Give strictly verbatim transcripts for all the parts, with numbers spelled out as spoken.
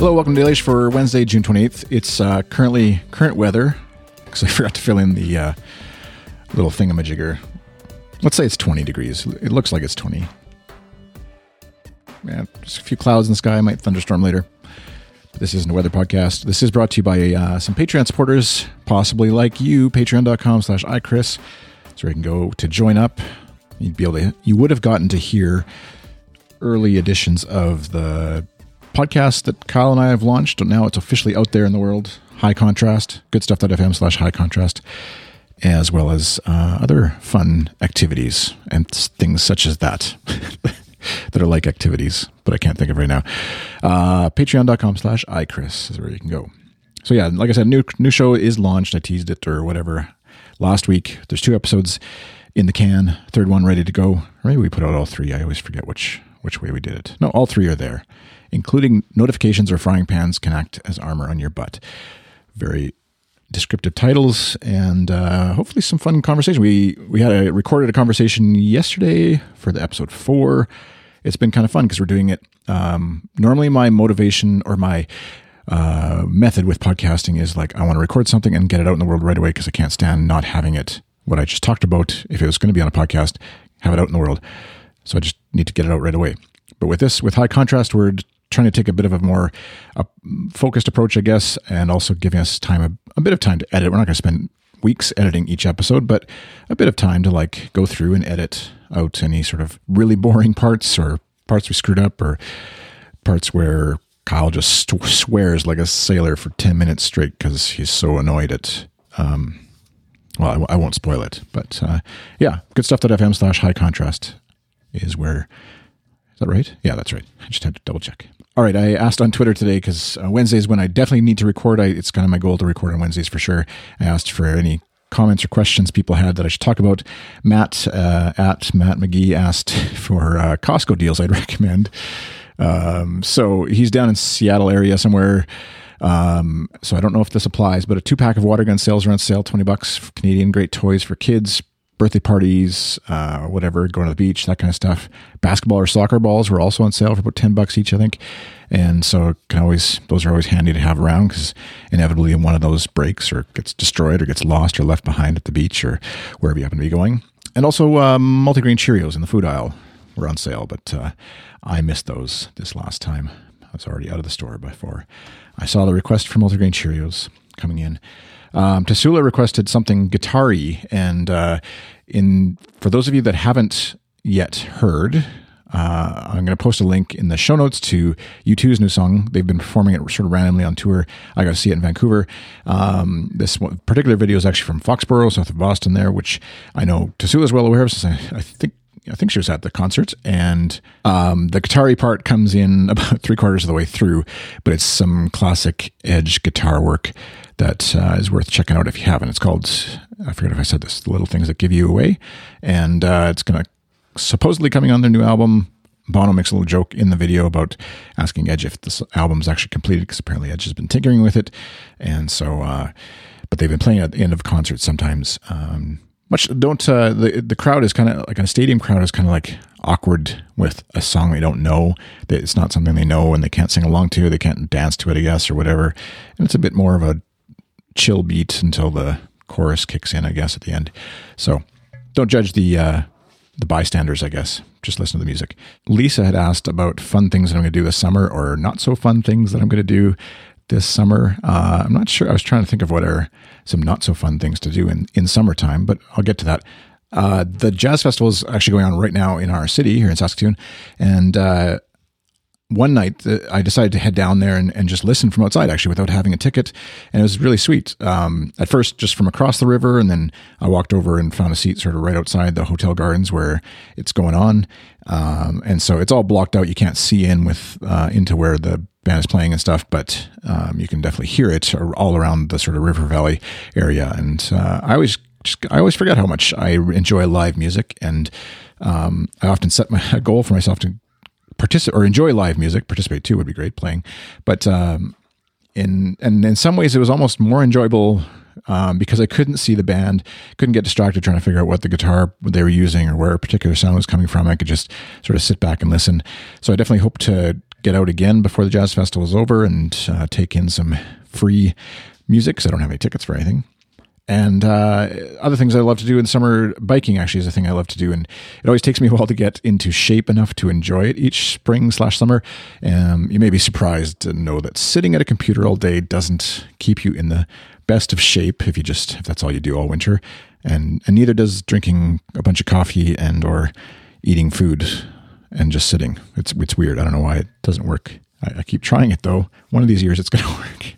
Hello, welcome to Daily Ish for Wednesday, June twenty-eighth. It's uh, currently current weather, because I forgot to fill in the uh, little thingamajigger. Let's say it's twenty degrees. It looks like it's twenty. Yeah, just a few clouds in the sky, might thunderstorm later. But this isn't a weather podcast. This is brought to you by uh, some Patreon supporters, possibly like you, patreon.com slash iChris. That's where you can go to join up. You'd be able to, you would have gotten to hear early editions of the podcast that Kyle and I have launched. Now it's officially out there in the world. High Contrast, goodstuff.fm slash high contrast, as well as uh, other fun activities and things such as that that are like activities, but I can't think of right now. Uh, Patreon.com slash iChris is where you can go. So yeah, like I said, new new show is launched. I teased it or whatever last week. There's two episodes in the can, third one ready to go. Or maybe we put out all three. I always forget which which way we did it. No, all three are there, including notifications or frying pans can act as armor on your butt. Very descriptive titles and uh, hopefully some fun conversation. We we had a recorded a conversation yesterday for the episode four. It's been kind of fun because we're doing it. Um, normally my motivation or my uh, method with podcasting is like I want to record something and get it out in the world right away because I can't stand not having it. What I just talked about, if it was going to be on a podcast, have it out in the world. So I just need to get it out right away. But with this, with High Contrast, we're trying to take a bit of a more uh, focused approach, I guess, and also giving us time, a, a bit of time to edit. We're not going to spend weeks editing each episode, but a bit of time to like go through and edit out any sort of really boring parts or parts we screwed up or parts where Kyle just st- swears like a sailor for ten minutes straight because he's so annoyed at, um, well, I, w- I won't spoil it, but uh, yeah, goodstuff.fm slash high contrast is where, is that right? Yeah, that's right. I just had to double check. All right, I asked on Twitter today because uh, Wednesdays when I definitely need to record, I, it's kind of my goal to record on Wednesdays for sure. I asked for any comments or questions people had that I should talk about. Matt uh, at Matt McGee asked for uh, Costco deals I'd recommend. Um, so he's down in Seattle area somewhere. Um, so I don't know if this applies, but a two pack of water gun sales are on sale, twenty bucks for Canadian, great toys for kids, birthday parties, uh, whatever, going to the beach, that kind of stuff. Basketball or soccer balls were also on sale for about ten bucks each, I think. And so can always, those are always handy to have around because inevitably one of those breaks or gets destroyed or gets lost or left behind at the beach or wherever you happen to be going. And also, um, multigrain Cheerios in the food aisle were on sale, but, uh, I missed those this last time. I was already out of the store before I saw the request for multigrain Cheerios coming in. Um, Tasula requested something guitar-y, and uh, in for those of you that haven't yet heard, uh, I'm going to post a link in the show notes to U two's new song. They've been performing it sort of randomly on tour. I got to see it in Vancouver. Um, this one, particular video is actually from Foxborough, south of Boston there, which I know Tasula is well aware of since I, I think I think she was at the concert, and um, the guitar-y part comes in about three quarters of the way through, but it's some classic Edge guitar work that uh, is worth checking out if you haven't. It's called, I forget if I said this, The Little Things That Give You Away, and uh, it's going to supposedly coming on their new album. Bono makes a little joke in the video about asking Edge if this album's actually completed, because apparently Edge has been tinkering with it, and so, uh, but they've been playing at the end of concerts sometimes. Um, much don't uh, the the crowd is kind of like a stadium crowd is kind of like awkward with a song they don't know. It's not something they know and they can't sing along to. They can't dance to it, I guess, or whatever. And it's a bit more of a chill beat until the chorus kicks in, I guess, at the end. So don't judge the uh, the bystanders, I guess. Just listen to the music. Lisa had asked about fun things that I'm going to do this summer or not so fun things that I'm going to do this summer. Uh, I'm not sure. I was trying to think of what are some not so fun things to do in, in summertime, but I'll get to that. Uh, the Jazz Festival is actually going on right now in our city here in Saskatoon. And uh, one night uh, I decided to head down there and, and just listen from outside, actually, without having a ticket. And it was really sweet. Um, at first, just from across the river. And then I walked over and found a seat sort of right outside the hotel gardens where it's going on. Um, and so it's all blocked out. You can't see in with uh, into where the band is playing and stuff, but um, you can definitely hear it all around the sort of River Valley area. And uh, I always just, I always forget how much I enjoy live music, and um, I often set my a goal for myself to participate or enjoy live music. Participate too would be great, playing, but um, in and in some ways it was almost more enjoyable um, because I couldn't see the band, couldn't get distracted trying to figure out what the guitar they were using or where a particular sound was coming from. I could just sort of sit back and listen. So I definitely hope to get out again before the Jazz Festival is over and uh, take in some free music, because I don't have any tickets for anything. And uh, other things I love to do in summer, biking actually is a thing I love to do. And it always takes me a while to get into shape enough to enjoy it each spring slash summer. Um, you may be surprised to know that sitting at a computer all day doesn't keep you in the best of shape if you just, if that's all you do all winter. And, and neither does drinking a bunch of coffee and or eating food and just sitting. It's, it's weird. I don't know why it doesn't work. I, I keep trying it though. One of these years it's going to work.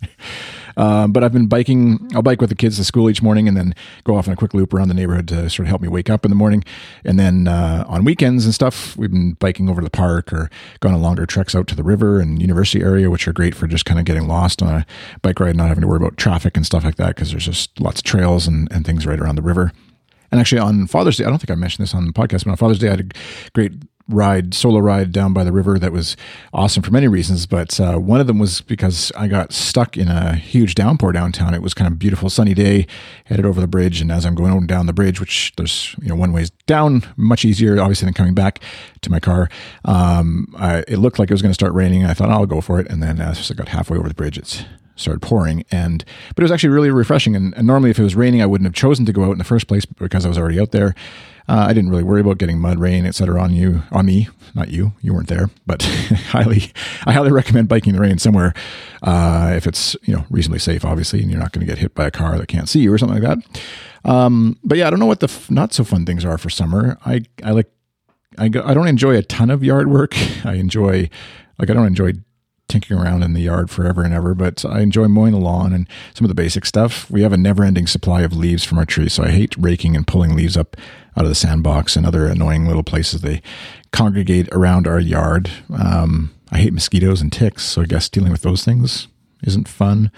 Uh, but I've been biking. I'll bike with the kids to school each morning and then go off on a quick loop around the neighborhood to sort of help me wake up in the morning. And then uh, on weekends and stuff, we've been biking over to the park or gone on longer treks out to the river and university area, which are great for just kind of getting lost on a bike ride, not having to worry about traffic and stuff like that, because there's just lots of trails and, and things right around the river. And actually on Father's Day, I don't think I mentioned this on the podcast, but on Father's Day, I had a great ride, solo ride down by the river that was awesome for many reasons. But uh, one of them was because I got stuck in a huge downpour downtown. It was kind of beautiful sunny day, headed over the bridge. And as I'm going down the bridge, which there's, you know, one way's down, much easier, obviously, than coming back to my car. Um, I, it looked like it was going to start raining. I thought, oh, I'll go for it. And then as I got halfway over the bridge, it's started pouring, and but it was actually really refreshing. And, and normally if it was raining, I wouldn't have chosen to go out in the first place because I was already out there. Uh, I didn't really worry about getting mud, rain, et cetera on you, on me, not you, you weren't there, but highly, I highly recommend biking in the rain somewhere. Uh, if it's, you know, reasonably safe, obviously, and you're not going to get hit by a car that can't see you or something like that. Um, but yeah, I don't know what the f- not so fun things are for summer. I, I like, I, go, I don't enjoy a ton of yard work. I enjoy, like, I don't enjoy tinkering around in the yard forever and ever, but I enjoy mowing the lawn and some of the basic stuff. We have a never-ending supply of leaves from our trees, so I hate raking and pulling leaves up out of the sandbox and other annoying little places they congregate around our yard. Um, I hate mosquitoes and ticks, so I guess dealing with those things isn't fun.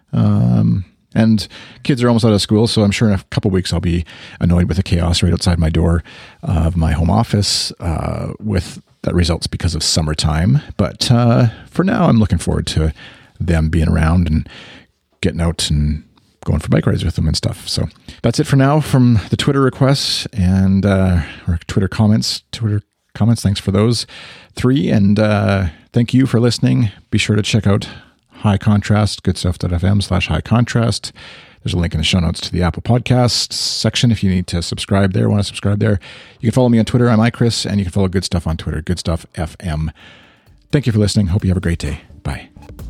Um, and kids are almost out of school, so I'm sure in a couple of weeks I'll be annoyed with the chaos right outside my door of my home office uh, with that results because of summertime. But uh, for now, I'm looking forward to them being around and getting out and going for bike rides with them and stuff. So that's it for now from the Twitter requests and uh, or Twitter comments. Twitter comments, thanks for those three. And uh, thank you for listening. Be sure to check out High Contrast, goodstuff.fm slash high contrast. There's a link in the show notes to the Apple Podcasts section if you need to subscribe there, want to subscribe there. You can follow me on Twitter. I'm iChris, and you can follow Good Stuff on Twitter, Good Stuff F M. Thank you for listening. Hope you have a great day. Bye.